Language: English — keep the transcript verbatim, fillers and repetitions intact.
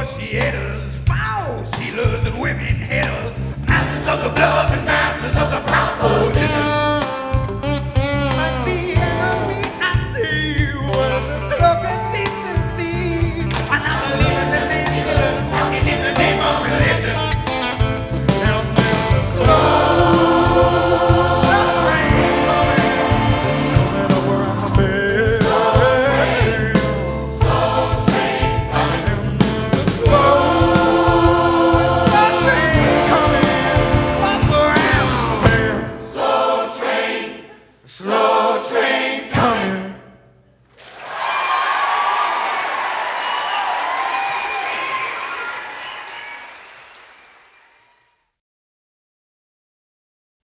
negotiators, foul sealers and women haters, masters of the bluff and masters of the proposition. But the enemy I see was a thug of decency. Unbelievers and faithless talking in the name of religion. Now there's a slow train coming over my bed. Slow train